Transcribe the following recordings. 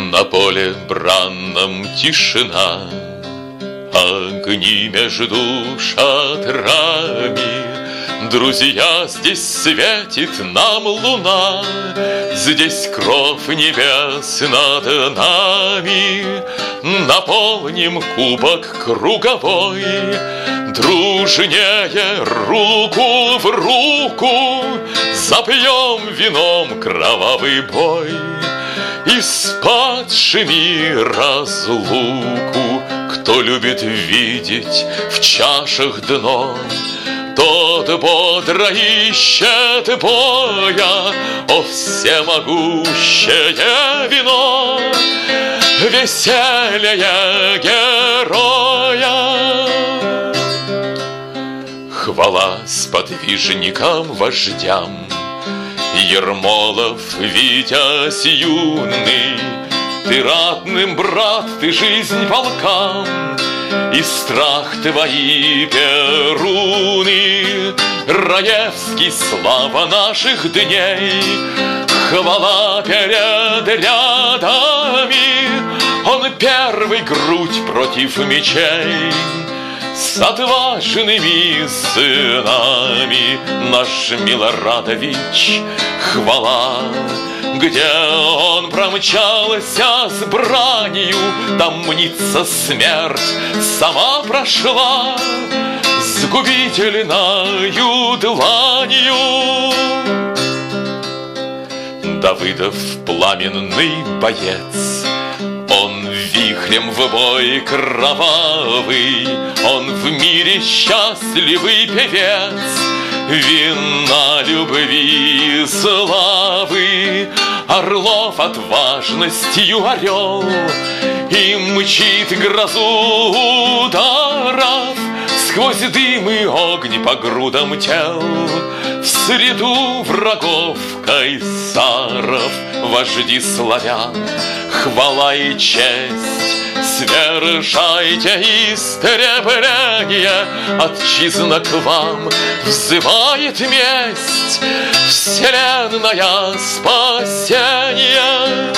На поле бранном тишина, огни между шатрами. Друзья, здесь светит нам луна, здесь кровь небес над нами. Наполним кубок круговой, дружнее руку в руку, запьем вином кровавый бой и с падшими разлуку. Кто любит видеть в чашах дно, тот бодро ищет боя. О, всемогущее вино, веселье героя! Хвала сподвижникам, вождям, Ермолов, Витязь юный, ты ратным брат, ты жизнь полкам, и страх твои перуны. Раевский, слава наших дней, хвала перед рядами. Он первый грудь против мечей, с отважными сынами. Наш Милорадович, хвала. Где он промчался с бранью, там мнится смерть сама прошла с губительною дланью. Давыдов пламенный боец, он вихрем в бой кровавый, он в мире счастливый певец, вина любви и славы. Орлов отважностью орел и мчит грозу ударов сквозь дым и огонь по грудам тел. В среду врагов кайсаров, вожди славян, хвала и честь. Свершайте истребление, отчизна к вам взывает месть, вселенная спасение.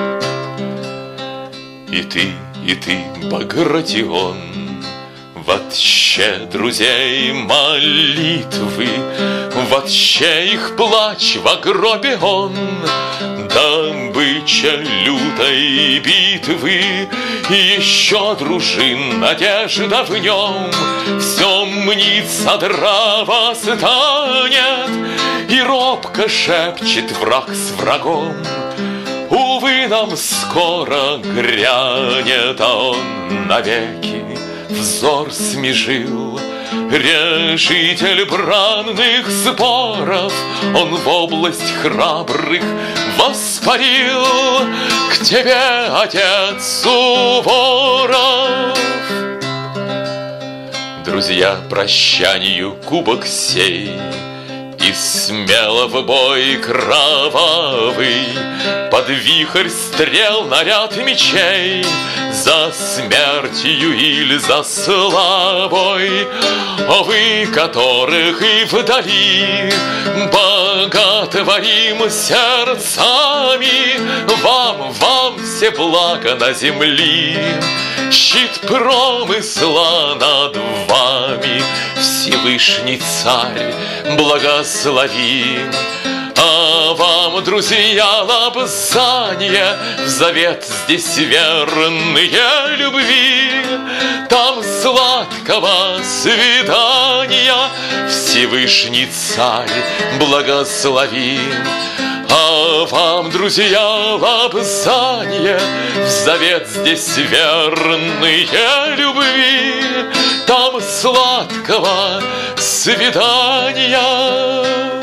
И ты, Багратион, вообще друзей молитвы, вообще их плач в гробе он, добыча лютой битвы, еще дружин надежда в нем, все мнится, дрова станет, и робко шепчет враг с врагом. Увы, нам скоро грянет, а он навеки взор смежил. Решитель бранных споров, он в область храбрых воспарил. К тебе, отец Суворов! Друзья, прощанию кубок сей, и смело в бой кровавый, под вихрь стрел наряд мечей, за смертью или за славой. О, вы, которых и вдали боготворим сердцами, вам все блага на земле, щит промысла над вами. Всевышний Царь, благослови. А вам, друзья, лобзанье, в завет здесь верные любви. Там сладкого свидания, Всевышний Царь, благослови. А вам, друзья, лобзанье, в завет здесь верные любви. Там сладкого свидания.